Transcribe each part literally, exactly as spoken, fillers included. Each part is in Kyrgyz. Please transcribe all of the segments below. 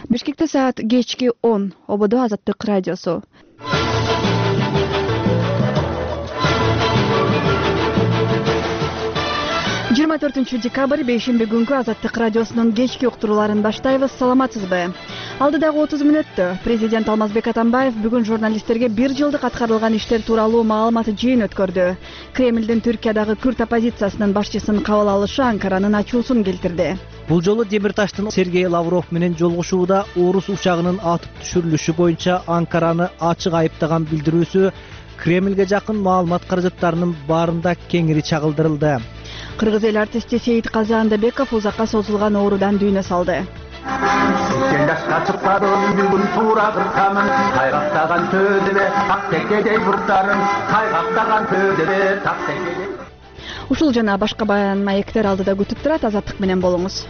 Бишкекте саат кечки он. Ободо Азаттык радиосу. жыйырма төртүнчү декабрь бейшемби күнгү Азаттык радиосунун кечки уктурууларын баштайбыз. Саламатсызбы? Алдыдагы отуз мүнөттө президент Алмазбек Атамбаев бүгүн журналисттерге бир жылдык аткарылган иштер тууралуу маалымат жыйын өткөрдү. Кремлдин Түркиядагы күрд оппозициясынын башчысын кабыл алышы Анкаранын ачуусун келтирди. Бул жолу Демирташтын Сергей Лавров менен жолугушууда орус учагынын атып түшүрүлүшү боюнча Анкараны ачык айыптаган билдирүүсү Кремлге жакын маалымат каражаттарынын баарында кеңири чагылдырылды. Кыргыз эл артисти Сейит Казы Андабеков узакка созулган оорудан дүйнө салды. Сен жашка чыкпадым бүгүн туура кыркамын, кайгактаган төдүбө так текедей буртарым, кайгактаган төдүбө так текедей. Ушул жана башка баян маектер алдыда күтүп турат. Азаттык менен болуңуз.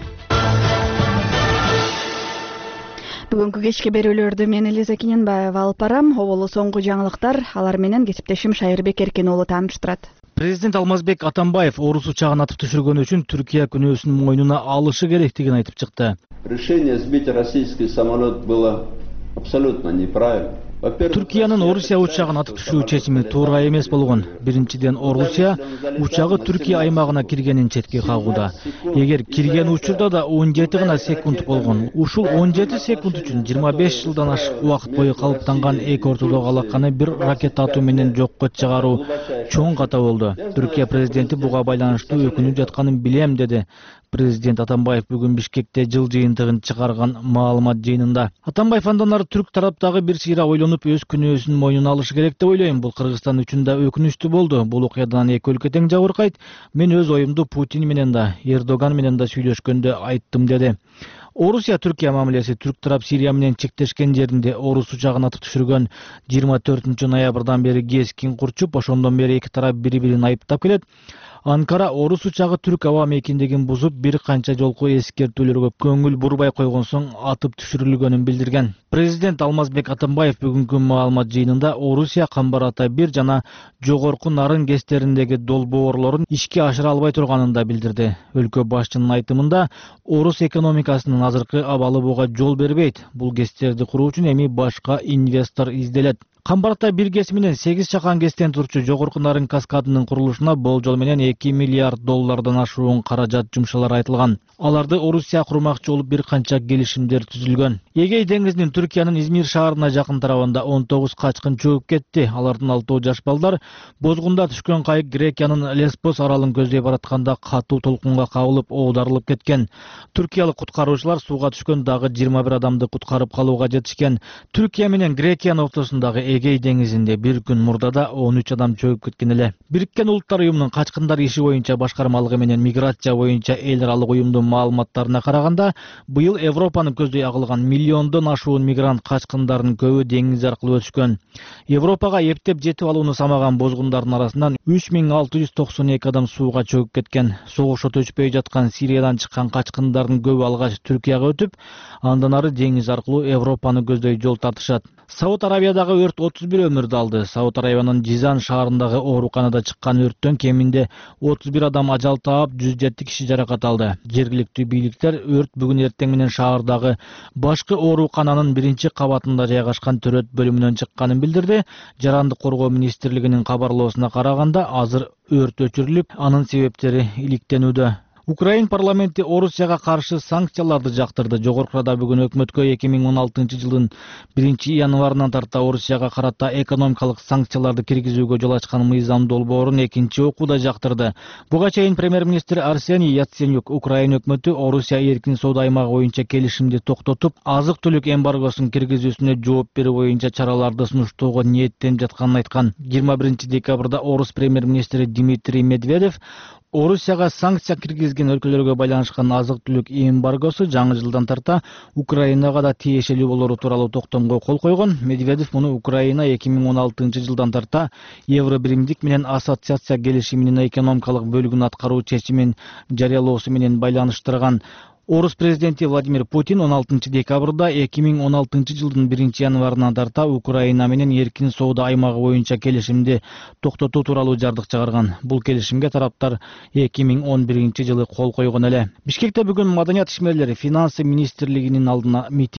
Бүгүнкү кечки берүүлөрдү мен Элиза Кененбаева алып барам. Оболу соңку жаңылыктар, алар менен кесиптешим Шайырбек Эркен уулу тааныштырат. Президент Алмазбек Атамбаев орус учагын атып түшүргөн үчүн Түркия күнөөсүн мойнуна алышы керектигин айтып чыкты. Решение сбить российский самолет было абсолютно неправильно. Түркиянын Орусия учагын атып түшүрүү чечими туура эмес болгон. Биринчиден, Орусия учагы Түркия аймагына киргенин четке кагууда. Эгер кирген учурда да он жети гана секунд болгон. Ушул он жети секунд үчүн жыйырма беш жылдан ашык убакыт бою калыптанган эки ортодогу алаканы бир ракета атуу менен жокко чыгаруу чоң ката болду. Түркия президенти буга байланыштуу өкүнүп жатканын билем, деди президент Атамбаев бүгүн Бишкекте жыл жыйынтыгын чыгарган маалымат жыйынында. Атамбаев андан ары түрк тараптагы бир сыйра ойлонуп өз күнөөсүн мойнуна алышы керек деп ойлойм. Бул Кыргызстан үчүн да өкүнүчтүү болду. Бул окуядан эки өлкө тең жабыркайт. Мен өз оюмду Путин менен да, Эрдоган менен да сүйлөшкөндө айттым, деди. Орусия-Түркия мамилеси түрк тарап Сирия менен чектешкен жеринде орус учагын атып түшүргөн жыйырма төртүнчү ноябрдан бери кескин курчуп, ошондон бери эки тарап бири-бирин айыптап келет. Анкара орус учагы түрк аба мейкиндигин бузуп, бир канча жолку эскертүүлөргө көңүл бурбай койгон соң атып түшүрүлгөнүн билдирген. Президент Алмазбек Атамбаев бүгүнкү маалымат жыйынында Орусия Камбар Ата бир жана жогорку Нарын кестериндеги долбоорлорун ишке ашыра албай турганын да билдирди. Өлкө башчынын айтымында, орус экономикасынын азыркы абалы буга жол бербейт. Бул кестерди куруу үчүн эми башка инвестор изделет. Камбар Ата бир кеси менен сегиз чакан кестен турчу жогорку Нарын каскадынын курулушуна болжол менен эки миллиард доллардан ашуун каражат жумшалар айтылган. Аларды Орусия курмакчы болуп бир канча келишимдер түзүлгөн. Эгей деңизинин Түркиянын Измир шаарына жакын тарабында он тогуз качкын чөгүп кетти. Алардын алтоо жаш балдар бозгунда түшкөн кайык Грекиянын Леспос аралын көздөй баратканда катуу толкунга кабылып оодарылып кеткен. Түркиялык куткаруучулар сууга түшкөн дагы жыйырма бир адамды куткарып калууга жетишкен. Түркия менен Грекиянын ортосундагы Эгей деңизинде бир күн мурдада он үч адам чөгүп кеткен эле. Бириккен Улуттар уюмунун качкындар иши боюнча башкармалыгы менен миграция боюнча эл аралык уюмдун маалыматтарына караганда, быйыл Европаны көздөй агылган миллиондон ашуун мигрант качкындарынын көбү деңиз аркылуу өтүшкөн. Европага эптеп жетип алууну самаган бозгундардын арасынан үч миң алты жүз токсон эки адам сууга чөгүп кеткен. Согуш өчпөй жаткан Сириядан чыккан качкындардын көбү алгач Түркияга өтүп, андан ары деңиз аркылуу Европаны көздөй жол тартышат. Сауд Арабиядагы өрт отуз бир өмүрдү алды. Сауд Арабиянын Жизан шаарындагы ооруканада чыккан өрттөн кеминде отуз бир адам ажал таап, жүз жети киши жаракат алды. Жергиликтүү бийликтер өрт бүгүн эртең менен шаардагы башкы оорукананын биринчи кабатында жайгашкан төрөт бөлүмүнөн чыкканын билдирди. Жарандык коргоо министрлигинин кабарлоосуна караганда, азыр өрт өчүрүлүп, анын себептери иликтенүүдө. Украин парламенти Орусияга каршы санкцияларды жактырды. Жогоркуда бүгүн өкмөткө эки миң он алтынчы жылдын биринчи январынан тарта Орусияга карата экономикалык санкцияларды киргизүүгө жол ачкан мыйзам долбоорун экинчи окууда жактырды. Буга чейин премьер-министр Арсений Яценюк Украин өкмөтү Орусия эркин соода аймагы боюнча келишимди токтотуп, азык-түлүк эмбаргосун киргизүүсүнө жооп берүү боюнча чараларды сунуштоого ниеттенип жатканын айткан. жыйырма биринчи декабрда орус премьер-министри Дмитрий Медведев Орусияга санкция киргизген өлкөлөргө байланышкан азык-түлүк эмбаргосу жаңы жылдан тарта Украинага да тиешелүү болору тууралуу токтомго кол койгон. Медведев муну Украина эки миң он алтынчы жылдан тарта Евробиримдик менен ассоциация келишиминин экономикалык бөлүгүн аткаруу чечимин жарыялоосу менен байланыштырган. Орус президенти Владимир Путин он алтынчы декабрда эки миң он алтынчы жылдын биринчи январынан тарта Украина менен эркин соода аймагы боюнча келишимди токтотуу тууралуу жардык чыгарган. Бул келишимге тараптар эки миң он биринчи жылы кол койгон эле. Бишкекте бүгүн маданият ишмерлери финансы министрлигинин алдына митинг